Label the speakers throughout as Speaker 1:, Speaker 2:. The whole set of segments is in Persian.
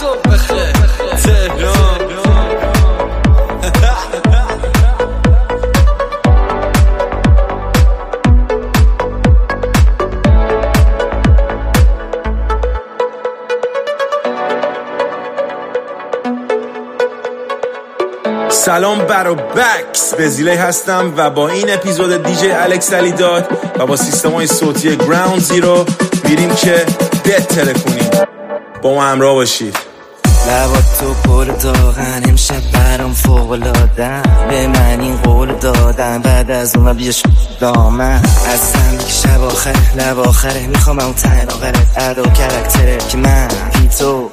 Speaker 1: صبح بخیر تهران.
Speaker 2: سلام برو بکس، بزیلی هستم و با این اپیزود دیجی الکس علیداد و با سیستم‌های صوتی گراوند زیرو میریم که بهتره کنیم. با ما همراه باشید.
Speaker 3: لبات تو پر داغن امشب برام فوق‌العاده‌ام، به من این قول دادن بعد از اون بیاش دامن هستم دیگه شب آخر لب آخره میخوام اون تن آخرت ادا کرکتره که من بی تو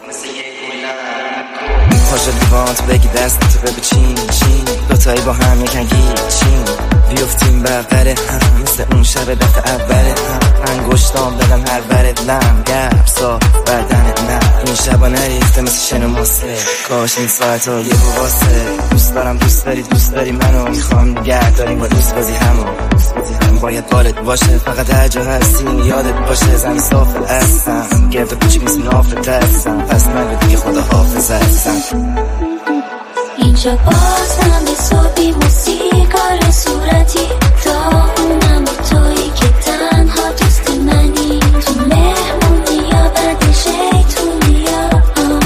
Speaker 3: پاشا لیوان تو بگی دست تو بگو چین دوتایی با هم یکن گیچین بیفتیم بغره هم مثل اون شب دفعه اوله هم انگشتام بدم هر برد لم گرب صاف بدنت نه این شبا نریخته مثل شن ماسه کاش این ساعت ها یه واسه دوست دارم دوست داری منو میخوام نگه داریم با دوست بازی همو باید بالت باشه فقط هجا هستیم یادت باشه زمین صافت هستم گرد و کوچیک نیست نافت هستم پس من دیگه خدا حافظ هستم
Speaker 4: اینجا باز هم به صبحی موسیقار صورتی تا اونم با تویی که تنها دوست منی تو مهمونی یا بعد شیطونی یا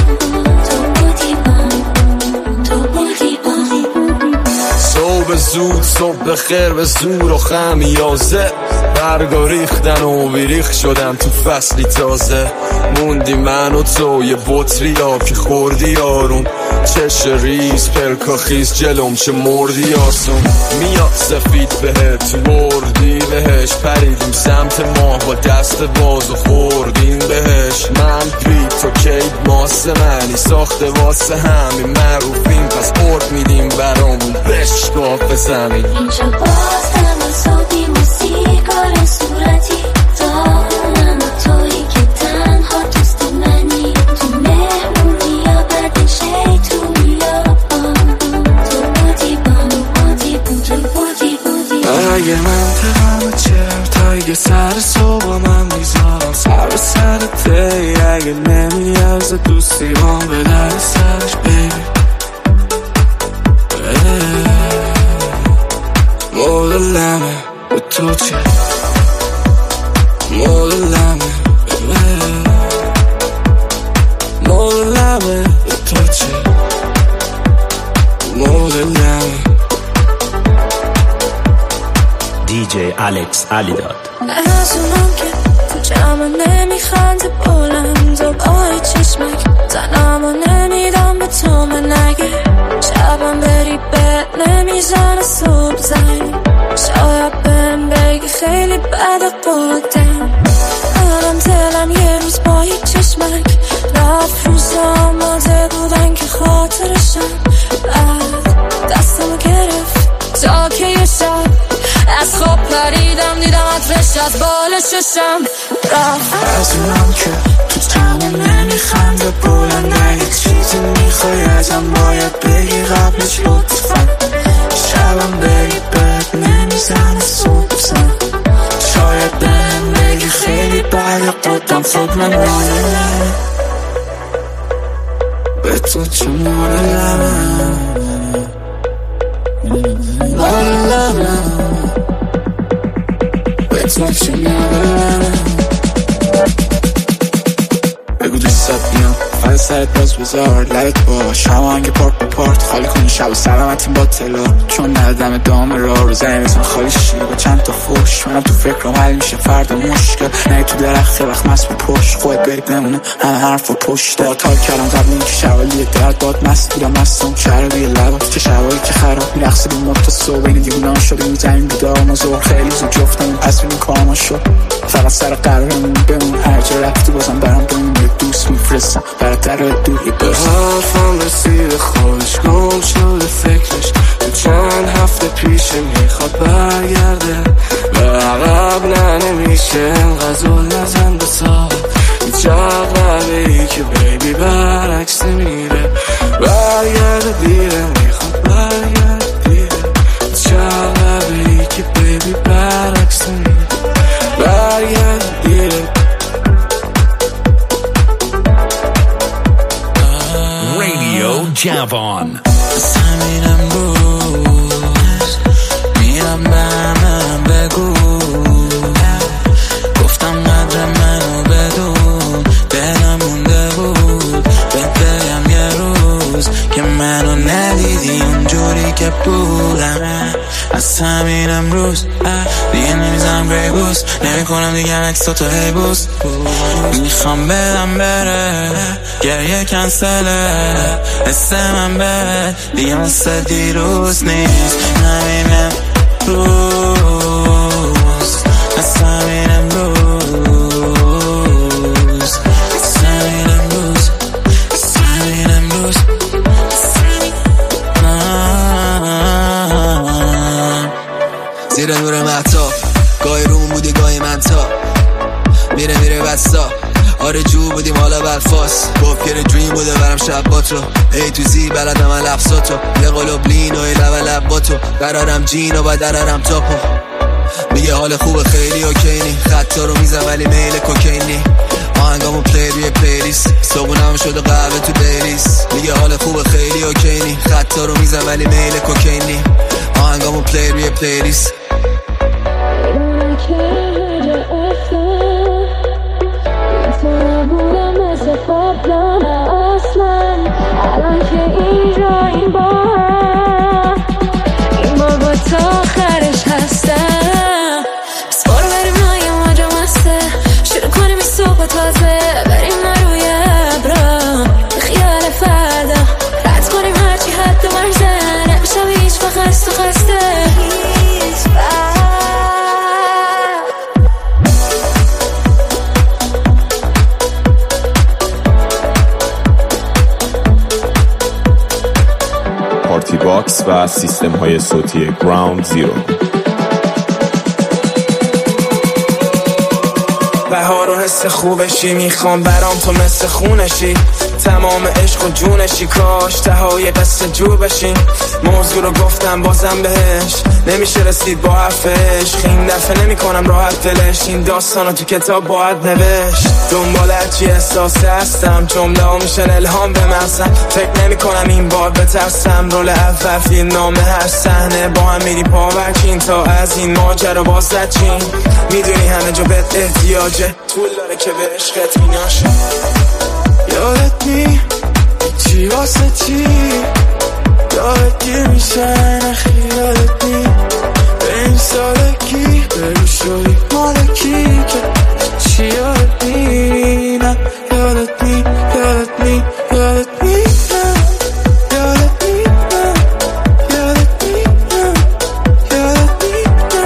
Speaker 4: تو بودی
Speaker 1: صبح زود صبح بخیر به زور و خمیازه برگا ریختن و بیریخ شدن تو فصلی تازه موندی من و تو یه بطری آب که خوردی آروم چش ریز پلکا خیز جلوم چه مردی آسون میاد سفید بهت مردی بهش پریدیم سمت ماه با دست باز و خوردیم بهش من بی تو کید ماسه منی ساخته واسه همین معروفیم پس ارد میدیم برامون بشکاف زمین
Speaker 4: اینجا باز هم صبحی موسیقار صورتی تا اونم با تویی که تنها دوست منی تو مهمونی یا بعد شیطونی یا تو بودی
Speaker 1: اگه من تمام چرتایی که سر صبح من میذارم سر به سرته اگه نمیارزه دوستی هم به در سرش بیبی مولمه به تو چه مولمه به تو چه مولمه
Speaker 2: دیجی الکس علیداد.
Speaker 4: از اونم که تو جمع نمیخنده بلند و بای چشمک زنم و نمیدم به تو من نگه شبم بری بد نمیزنه صبح زنگ شاید بهم بگی خیلی بد قدم منم دلم یه روز با یک چشمک رفت روز آماده بودن که خاطرشم بعد دستمو گرفت تا که یه شب از خواب پریدم دیدم عطرش از بال ششم رفت
Speaker 1: از اونم که تو تمام نمیخنده بلند اگه چیزی میخوای ازم باید بگی قبلش لطفا شبم بری بد نمیزنه صبح زن شاید بهم بگی خیلی بد قدم خود من مالمه به تو چه مالمه به تو چه مالمه بگو دوست بیام فقط سرت باز بذار لبت باش همانگه پارت به پارت خالی کنی شب و سلامتیم با تلا چون ندم دام را رو زنی بزن خالی شیر با چند تا فوش منم تو فکرم حل میشه فردا مشکل نه تو درخت وقت مست به پشت خودت بری بمونه همه حرف و پشت داد تال کردم قبل این که شوالیه درد باد مست بودم مستم شهر روی لبات چه شبایی که خراب میرخصی بی مرد تا صبح این دیگونان شده این زمین بیدار ما زور خیلی زود جفتم پس بینیم کارما شد فقط سر قرارمون بمون هر جا رفتی بازم برام بمون یه دوست میفرستم برای در دوری برسم حرفم رسید خودش گم شده فکرش تو چند هفته پیشه میخواد برگرده و عقب نه نمیشه غزل نزن به سال هیچ عقبه ای که بیبی برعکس میره برگرده دیره میخواد برگرده دیره هیچ عقبه ای که بیبی برعکس میره برگرده دیره
Speaker 5: جوان.
Speaker 1: از همین امروز میرم به همه بگو، گفتم قدر منو بدون، دلم مونده بود بهت بگم یه روز که منو ندیدی اونجوری که بودم. از همین امروز دیگه نمیزنم گری بوس، نمی کنم دیگه عکس تو هی بوس، میخوام بدم بره گریه کنسله، حس من بره دیگه مثل دیروز نیست. همین امروز از همین امروز، از همین امروز، از همین امروز.
Speaker 6: زیر نور مهتاب گاهی روم بودی گاهی منتاب، میره بستا آرجو بودیم حالا برفاس، گفت گره دریم بوده برم شب با تو، ای تو زی بلدم من لفظاتو، یه قلوب لین و یه لب با تو، قرارم جین و باید درارم تاپو، میگه حال خوبه خیلی اوکینی، خطا رو میزم ولی میل کوکینی، آهنگامو پلی روی پلیلیست، صبونم شده قهوه تو دیلیست، میگه حال خوبه خیلی اوکینی، خطا رو میزم ولی میل کوکینی، آهنگامو پلی روی پلیلیست.
Speaker 4: الان که اینجا این بار با تا آخرش هستم، بس بارو بریم های ماجا مسته، شروع کنیم این صبح تازه، بریم روی ابرا خیال فردا، رد کنیم هرچی حد و مرزه، نمیشم هیچ وقت خست و خسته هیچ وقت.
Speaker 2: پارتی باکس و سیستم های صوتی گراوند زیرو.
Speaker 7: بهار و حس خوبشی، میخوام برام تو مثل خونشی، تمام عشق و جونشی، کاش تهای قصه جور بشین. موضوع رو گفتم بازم بهش، نمیشه رسید با حرفش، این دفعه نمی کنم راحت دلش، این داستانو تو کتاب باید نوشت. دنبال هرچی احساس هستم، جمله ها میشن الهام به مغزم، فکر نمی کنم این بار بترسم، رول اول فیلم نامه هر صحنه، با هم میری پاورکین تا از این ماجرا بازد چین. میدونی همه جا بهت احتیاجه، طول داره که به عشقت میناشه. یادت نی چی واسه چی، یادت گیر میشه نخیالت نی، به این سالکی برو شوی مالکی که چی یادت نی، نه یادت نی، یادت نی، یادت نی، یادت نی، یادت نی، یادت نی،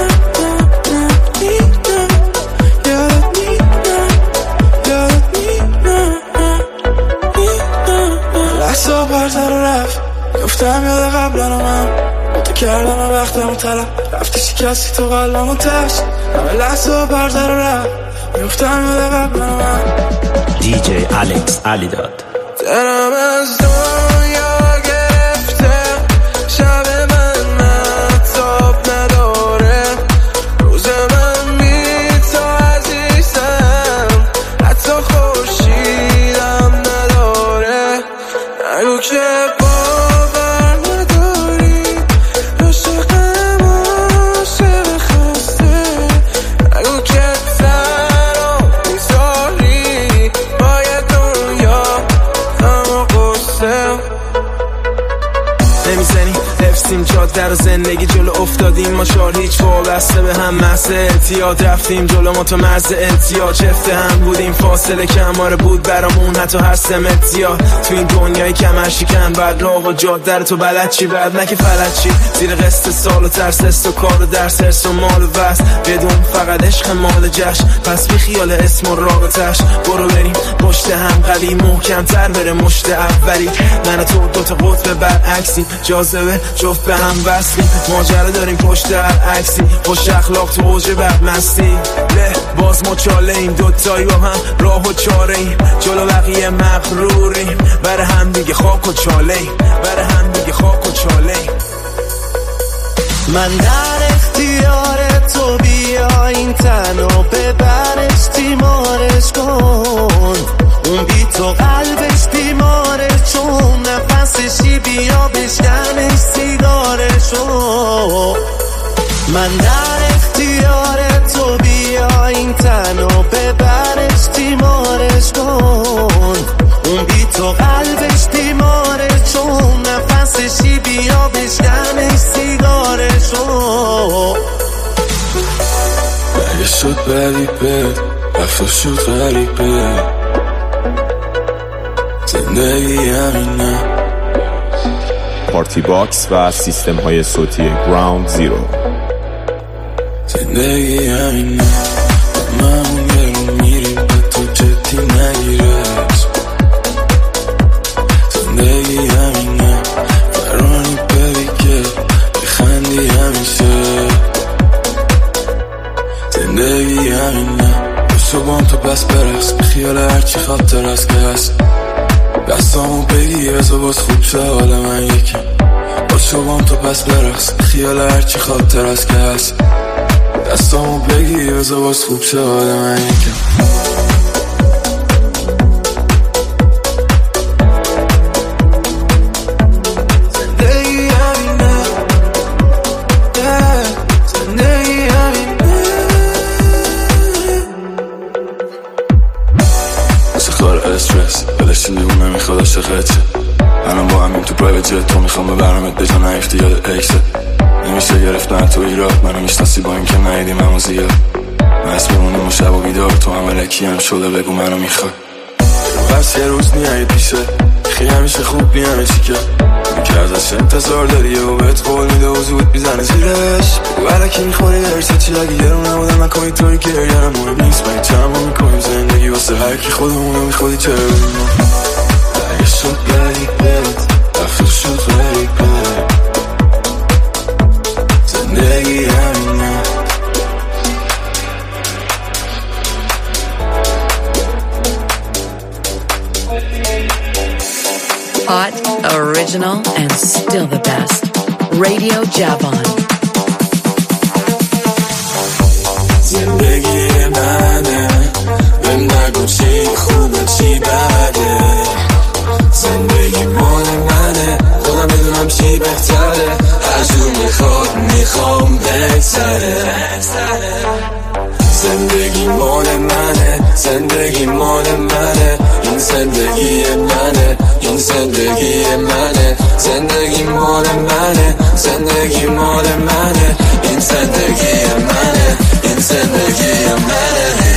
Speaker 7: لحظه برتر رفت، گفتم یاد قبلانو من تو کردم و وقتمو طلب، رفتی شکستی تو قلبمو تشت، همه لحظه برتر رفت، گفتم یاد قبلانو من.
Speaker 5: دیجی الکس علیداد.
Speaker 7: دلم از دنیا گرفته، شب من مهتاب نداره، روز من بی تو عزیزم، حتی خورشیدم نداره، نگو که باور نداری، عاشقم عاشق خسته، نگو که تنها میذاری با یه دنیا غم و غصه. نمیزنی حفظیم جاده رو، زندگی جلو افتادیم ما چار، هیچ وابسته به هم محض اعتیاد، رفتیم جلو ما تو مرز اعتیاد، چفته هم بودیم فاصله کماره بود برامون، حتی هر سمت زیاد تو این دنیای کمر شکن، بعد راه و جاده رو تو بلد چی، بعد نه که فلد چی، زیر قسط سال و ترس است و کار و درس، حرس و مال و وست، بدون فقط عشق مال جشن، پس بی خیال اسم و رابطش، برو بریم پشت هم قوی محکم تر بره مشت اولی، من و تو دوتا قطب برعکسی، جاذبه جفت به هم وصلیم، ماجرا داریم پشت هر عکسی، خوش اخلاق تو اوج بدمستی، باز ما چاله ایم دوتایی با هم راه و چاره ایم، جلو بقیه مغروریم، بر هم دیگه خاک و چاله ایم، بر هم دیگه خاک و چاله ایم.
Speaker 8: من در اختیار تو، بیا این تنو ببرش تیمارش کن، اون بی تو قلبش بیماره چون نفسشی
Speaker 1: غریبه رفت و شد غریبه زندگی همینه.
Speaker 2: پارتی باکس و سیستم های صوتی گراوند زیرو.
Speaker 1: زندگی همینه همون یه رو میریم به تو جدی نگیرش. زندگی همینه فرانی بری که بخندی همیشه. زندگی همینه صبحم تو بس برقص خیال هرچی خاطر هست که هست. دستامو بگی بزا باز خوب شه حال من یکم. با صبحم تو بس برقص خیال هرچی خاطر هست که هست. دستامو بگی بزا باز خوب شه حال من یکم. استرس بلشتی لیون نمیخواد عاشقت شه. منم با همین تو پرایوت جت تو میخوام ببرمت به جا نیفتی یاد اکست. نمیشه گرفت نه تو ایراد منو میشناسی با این که ندیدیم همو زیاد. مست بمونیم و شب و بیدار تو هم الکی هم شده بگو منو میخواد. بس یه روز نیایی پیشه خیلی همیشه خوب نی همه چی که میگه ازش انتظار داری و بهت قول میده و زود میزنه زیرش. بگو علکی میخوری درسه چی اگه یه رو نبودم نکنی طوری که گریرم مهم نیست. من چند میکنیم زندگی واسه هرکی خودمونو میخودی چه ببینم. اگه شد غریبت رفت و شد غریبه زندگی همینه.
Speaker 9: Hot, original, and still the best. Radio Javon.
Speaker 1: زندگی منه بهم نگو چی خوبه چی بده. زندگی مال منه خودم بدونم چی بهتره. هر جور میخوام بگذره. زندگی مال منه زندگی مال منه این زندگی منه این زندگی منه. زندگی مال منه زندگی مال منه این زندگی منه این زندگی منه.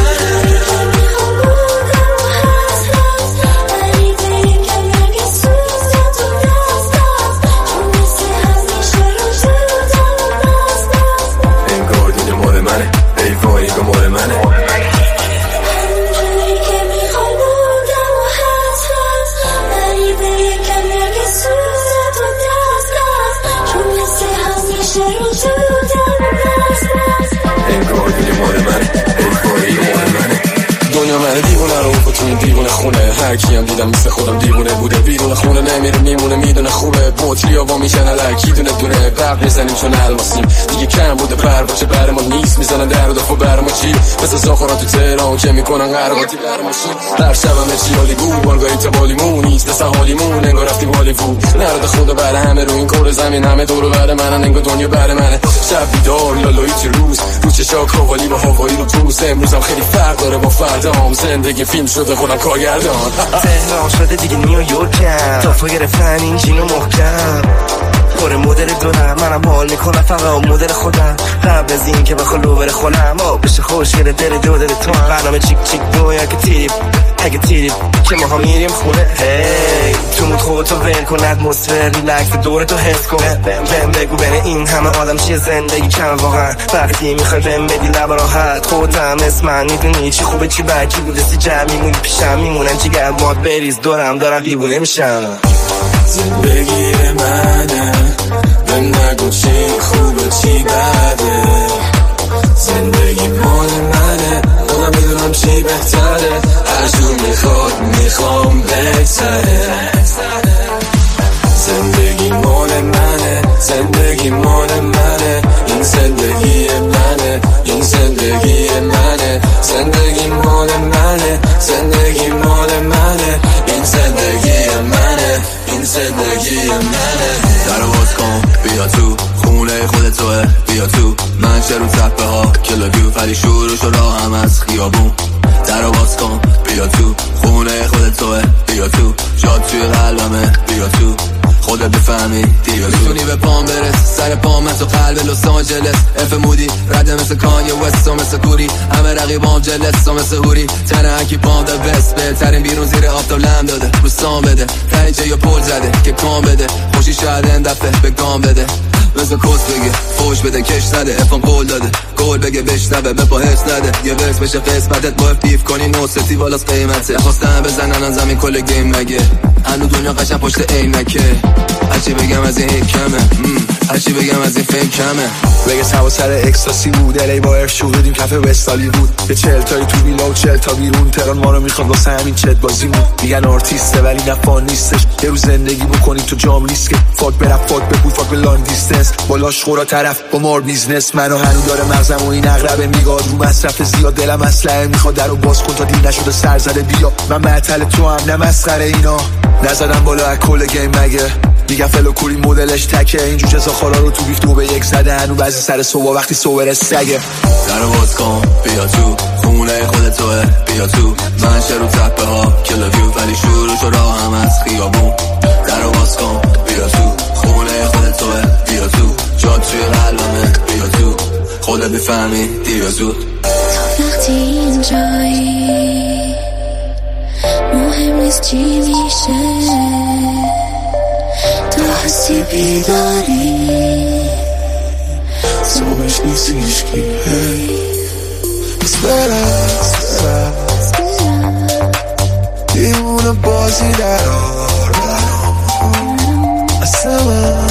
Speaker 1: دنیا من دیوونه رو با تو این دیوونه خونه. هر کیم دیدم مثل خودم دیوونه بوده. بیرون خونه نمیره میمونه میدونه خوبه. بطری ها میشن الکی دونه دونه برق میزنیم چون الماسیم. دیگه کم بوده پرواچه بر ما نیست. میزنن در و دفعه بر ما چی مثل زاخورا تو تهران که میکنن قرقاتی بر ماشین. هر شبم چی حالی بود بارگاهی تبالیمون نیست مثل حالیمون انگار رفتیم هالیوود. نرد خدا بر همه رو این کور زمین همه دور بر منن انگار دنیا بر منه. شب بیدار لالایی تو روز رو چشا کاوالی با هوایی رو توس. امروزم خیلی فرق داره با فردام. زندگی فیلم شده خودم کارگردان.
Speaker 3: تهران شده دیگه نیویورکم. تافا گرفتن این جینو محکم. پر مدل دونم منم حال میکنم فقط مدل خودم. قبل از این که بخوام لو بره خونم بشه خوشگل دل دو دل تو هم. برنامه چیک چیک دو یا که تیریب اگه تیریب که ما ها میریم خونه. هی تو مود خودتو ول کن اتمسفر ریلکس دور تو حس کن. بهم بگو بین این همه آدم چیه زندگی کم واقعا. وقتی میخوای بهم بدی لب راحت خودم اسم من میدونی چی خوبه چی بد کی بوده سی جمع میمونی پیشم میمونن جیگر ماد بریز دورم دارم دیوونه میشم.
Speaker 1: زندگی منه بهم نگو چی خوبه چی بده. زندگی مال منه خودم میدونم چی بهتره. هر جور میخوام بگذره. زندگی مال منه زندگی مال منه این زندگی منه این زندگی منه. زندگی مال منه زندگی مال منه این زندگی منه این زندگی منه.
Speaker 6: در باز کن بیا تو خونه خودت توه بیا تو. من چه رو تپه ها کلاویو ولی شروعش راه هم از خیابون. در باز کن بیا تو خونه خودت توه بیا تو. جاد توی قلبمه بیا تو. خودت خودت بفهمی دیگه میتونی به پام برس سر پام مثل قلب لس آنجلس اف مودی رده مثل کانیه وست و مثل کوری همه رقیبام جلس و مثل هوری تنه هکی پام ده بست بهترین بیرون زیر آفتاب لم داده روستان بده تنی جه یا پول زده که کام بده خوشی شاید این دفعه به گام بده مثل کس بگه فوش بده کش نده افام قول داده گول بگه بشنبه به باهش نده یه ورس بشه قسمتت با افیف کنی نوستی بالاست قیمته خواستن بزنن زمین کل گیم مگه هنو دنیا قشن پشت عینکه هرچی بگم از این هیک کمه هرچی بگم از این فیم کمه
Speaker 10: بگه سوا سر اکستاسی بود الی با ارف شو بدیم کفه وستالی بود یه 40 تایی تو بیلا و 40 تا بیرون تران ما رو میخواد واسه همین چت بازی بود میگن آرتیسته ولی نفان نیستش یه روز زندگی بکنی تو جام ریسک فاک برف فاک بپول فاک به لانگ دیستنس بالاش خورا طرف با مار بیزنس منو هنو داره مغزم و این اغربه میگاد رو مصرف زیاد دلم اسلحه میخواد درو باز کن تا دیر نشده سر زده بیا من معطل تو هم نه مسخره اینا نزدم بالا از کل گیم مگه میگن فلو کوری مدلش تکه این جوجه زاخارا رو تو بیف 2 به 1 زده هنو بعضی سر صبح وقتی صبح سگه
Speaker 6: درو باز کن بیا تو خونه خودت توه بیا تو من شروع تپه ها کلویو ولی شروع شو راه هم از خیابون درو باز کن بیا تو خونه خودت توه بیا تو جا توی قلبمه بیا تو خودت بفهمی دیگه زود
Speaker 4: تا وقتی اینجایی مهم نیست چی میشه تو هستی بیداری
Speaker 1: صبحش نیست هیچکی هی اسپرس دیوونه بازی در اصلا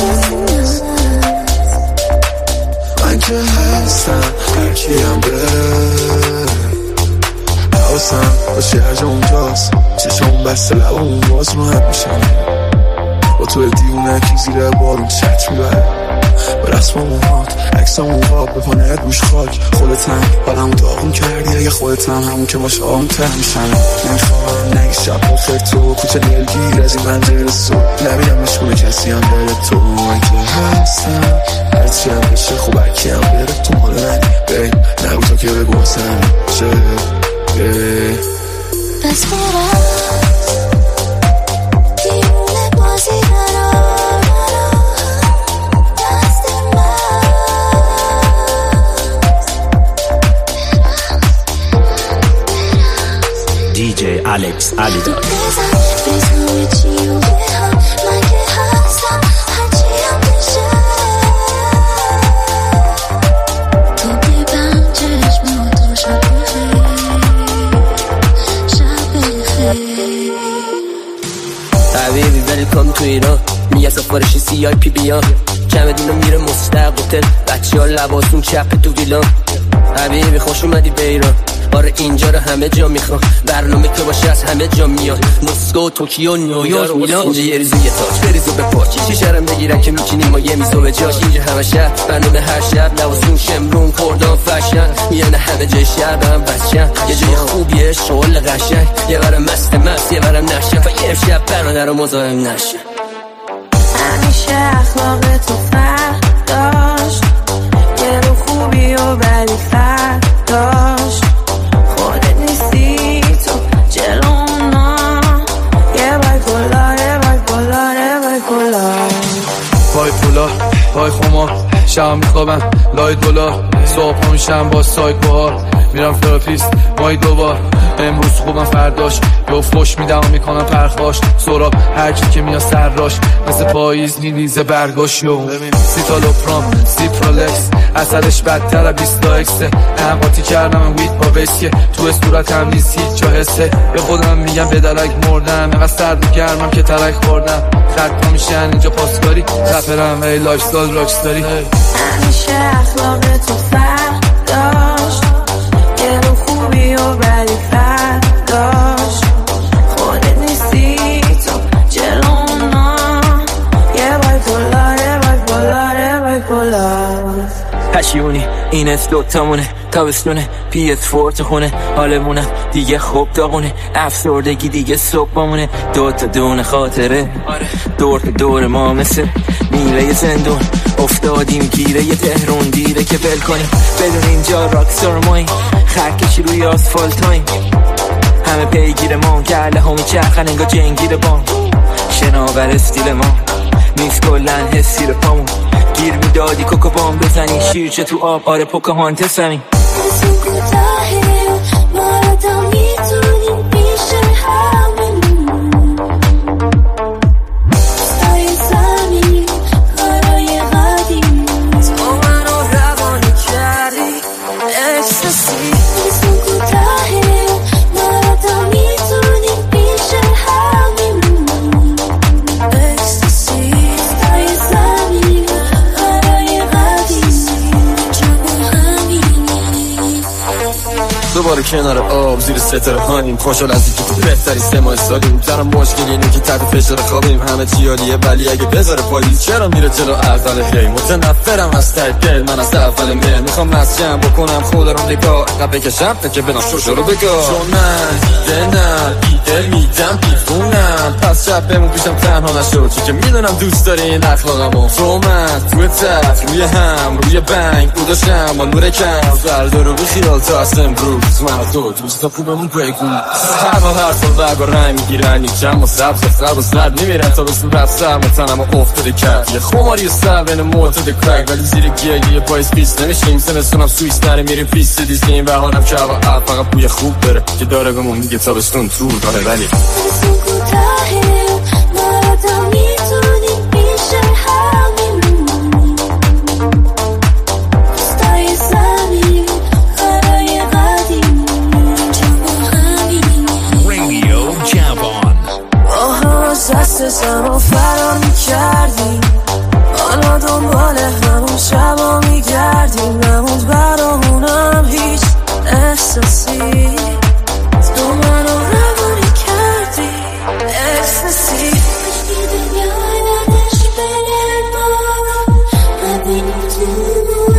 Speaker 1: من که هستم هرکی هم بره حواسم باشه هر جا اونجاست چشم بسته لبامون باز مهم میشن با تو دیونه که زیر بارون چت میبره به رسم موهات عکسامون قاب به پانه روش خاک خودتم حالمو داغون کردی اگه خودتم همون که باشه آم تر میشن نمیخوام نگی شب بخیر تو کوچه دلگیر از این منظر صبح نبیدم مشکونه کسی هم داره تو من که هستم هرچی هم بشه خوب هرکی هم بره تو مال منی بیم نگو تا که بگو واسم چه
Speaker 4: بس برم دیونه بازی دارم
Speaker 5: DJ Alex Alidot.
Speaker 11: حبیبی ولی کن تو ایران میگه سفارشی CIP بیان چمدونو میره مستقبل بچه ها لباسون چپه تو ویلان حبیبی خوش اومدی به ایران آره اینجا رو همه جا میخوان برنامه که باشه از همه جا میان مسکو توکیو نیویورک میلان اینجا یه ریزو یه تاج بریزو به پاچی چی شرم بگیرن که میچینیم ما یه میزو به جاش اینجا همه شهر برنامه هر شب لباسون شمرون کردان فشن میانه همه جای شهر به هم بچن یه جای خوبیه شغل قشنگ یه برم مست یه برم نشن و یه شب برنامه رو مزاحم نشن
Speaker 4: همیشه اخلاق تو فرق داشت یه رو خوبی و بدی فرق داشت خودت نیستی تو جلونا یه بای کلا یه بای کلا یه بای کلا
Speaker 10: پای پولا پای خمار شب میخوابم لای دلار صبح میشم با سایت بار میرم تراپیست مای دوبار امروز خوبم فرداش یه فوش میدم و میکنم پرخاش سراب هرچی که میاد سرراش مثل پاییز نیلیزه برگاش یو سیتالوپرام سیپرولکس اثرش بدتر 20 اکسه هم قاطی کردم وید با بسکه تو صورت هم نیست هیچ جا حسه به خودم میگم به درک مردم اینقدر سرد و گرمم که ترک خوردم خط میشن اینجا پاسکاری رپرم ای لایف استایل راکستاری
Speaker 4: همیشه اخلاق تو فرق داشت یه رو خوبی و بدی فرق داشت خودت نیستی تو جلونا یه بای کلا یه بای کلا یه بای کلا
Speaker 11: پشیونی این از دوتامونه تابستونه PS4 تو خونه حالمونم دیگه خوب داغونه افسردگی دیگه صبح بامونه دوتا دونه خاطره دور ما مثل میله زندون افتادیم گیره یه تهرون دیره که بل کنیم بدون اینجا راکستار ماییم خرکشی روی آسفالت هاییم همه پیگیر ما گله همی چرخن انگا جنگیر بام شناور استیل ما نیست کلن حسی رو پامون گیر میدادی کوکو بام بزنی شیرچه تو آب آره پوکاهانتس همین
Speaker 12: دوباره کنار آب زیر ستاره هانیم خوشحال از اینکه تو بهتری 3 ماه سالیم تنها مشکل اینه که تحت فشار خوابیم همه چی عالیه ولی اگه بذاره پاییز چرا میره جلو اول هی متنفرم از ته دل من از اول مهر میخوام مسجم بکنم خدا رو نگاه قبل بکشم که بدم شوشو رو بگاه چون من دل میدم دیفونم پس شب بمون پیشم تنها نشو چون که میدونم دوست داری این اخلاقمو تو من توی تخت روی هم روی بنگ بوداشم با نور کم فردا رو بخیال تا از امروز من تو دوستا خوبمون بگو هر سال برگ و رنگ میگیرن یک جمع و سبز خرب و زرد میمیرن تا بسیم رفتم و تنم افتاده کرد یه خماری سر بین معتد کرک ولی زیر گیگه پایز پیست نمیشیم سمستونم سویس نره میریم پیست دیزنیم و حالم که هوا فقط بوی خوب داره که داره بمون میگه تابستون تو داره ولی
Speaker 4: دست زمان فرار میکردیم حالا دنبال همون شبا میگردیم نموند برامونم هیچ احساسی تو منو روانی کردی احساسی کشکی دنیا ندش بره ما نبینیم تو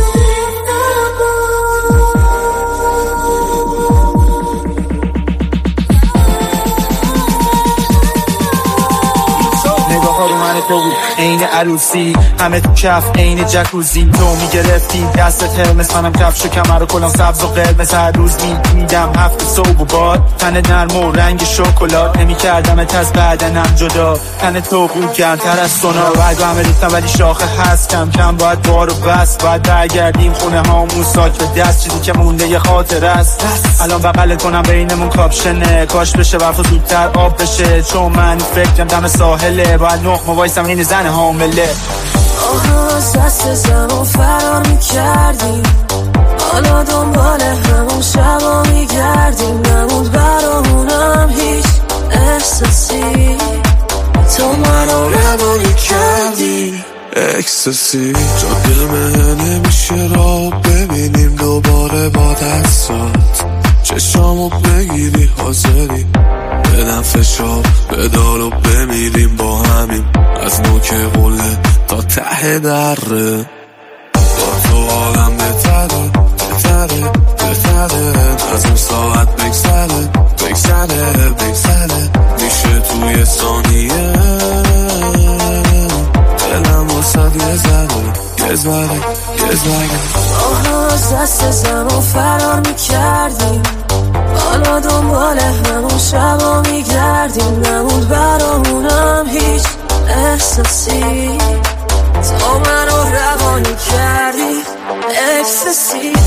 Speaker 13: تو بود عین عروسی همه تو کف عین جکوزی تو میگرفتی دستت هرمس منم کفش و کمر و کلام سبز و قرمز هر روز میدم هفت صبح و باد تن نرم و رنگ شکلات نمیکردمت از بدنم جدا تن تو بود گرمتر از سونا برگو همه ریختم ولی شاخه هست کم کم باید بارو بس باید برگردیم خونه هامون ساک به دست چیزی که مونده یه خاطر است الان بغل کنم بینمون کاپشنه کاش بشه برف و زودتر آب بشه چون من فکرم دم ساحله باید نقمه وایسم این زن حامله
Speaker 4: از دست زمان فرار میکردیم حالا دنبال همون شبا میگردیم نموند برامونم هیچ احساسی تو منو روانی کردی
Speaker 14: اکستاسی جاده من نمیشه را ببینیم دوباره با دستات چشامو بگیری حاضری بدم فشار بدار و بمیریم با همین از نوک قله تا ته دره با تو آدم بهتره از اون ساعت بگذره میشه توی ثانیه دلم واسد یه زده
Speaker 4: از دست زمان فرار میکردیم حالا دنبال همون شبا میگردیم نموند برامونم هیچ احساسی تو منو روانی کردی اکستاسی